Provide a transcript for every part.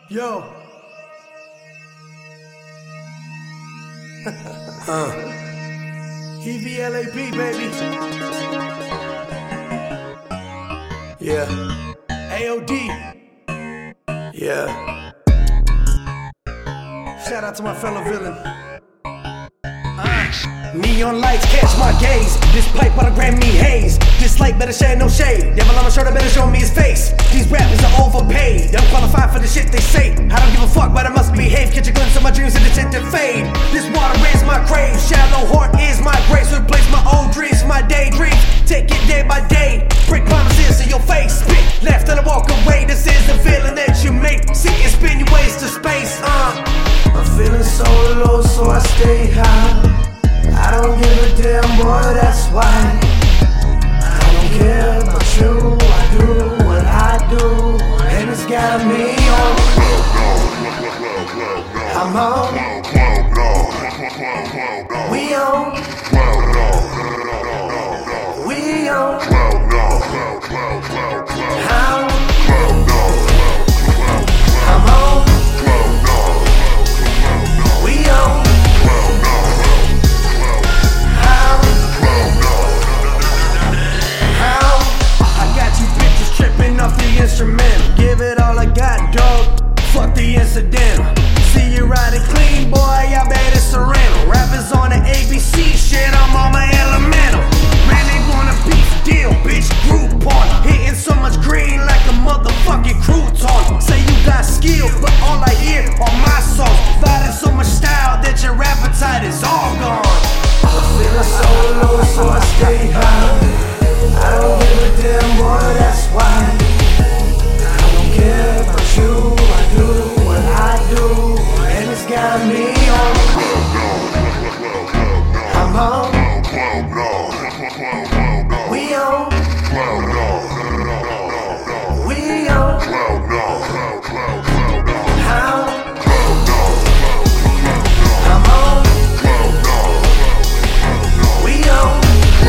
Yo. EVLAP, baby. Yeah. AOD. Yeah. Shout out to my fellow villain. Neon lights catch my gaze. This pipe oughta grant me haze. This light better shine no shade. Devil on my shoulder better show me his face. These rappers are overpaid. They don't qualify for the shit they say. I don't give a fuck, but I must behave. Catch a glimpse of my dreams and the tint to fade. This water is my crave. Shallow heart is my grace. Replace my old dreams, my daydreams. Take it day by day. Break promises in your face. Spit left and I walk away. This is the feeling that you make. See it spin your ways to space. I'm feeling so low, so I stay high. I don't give a damn, boy, that's why. I don't care about you, I do what I do. And it's got me on. I'm on. We on. We on. How? I'm on. We on. Instrumental, give it all I got, dog. Fuck the incidental. See you riding clean, boy, I bet it's Sereno. Rappers on the ABC shit, I'm on my elemental. Man, they want a beef deal, bitch, Groupon. Hitting so much green like a motherfucking crouton. Say you got skill, but all I hear are my songs. Providing so much style that your appetite is all gone. I'm feeling so low, so I stay high. I don't give a damn, boy, that's why. But you, I do what I do, and it's got me on. I'm on. We on. We on. How? I'm on. We on.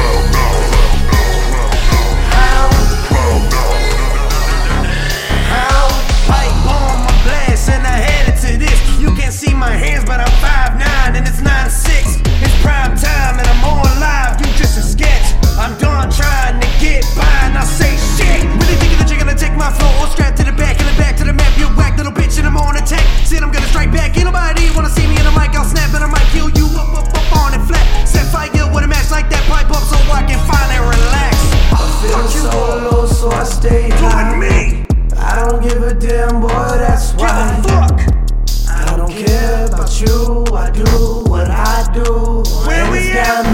See my hands, but I'm 5'9" and it's 9'6". It's prime time and I'm on live, you just a sketch. I'm done trying to get by and I say shit. Really thinking that you're gonna take my flow or strap to the back and the back to the map. You whack little bitch and I'm on attack. Said I'm gonna strike back. Ain't nobody wanna see me in the mic, I'll snap and I might kill you up on it flat. Set fire with a match like that, pipe up so I can finally relax. I'm feeling so low, so I stay high. Doing me. I don't give a damn, boy, that's why. Give a fuck. I don't care about you, I do what I do. Where we at?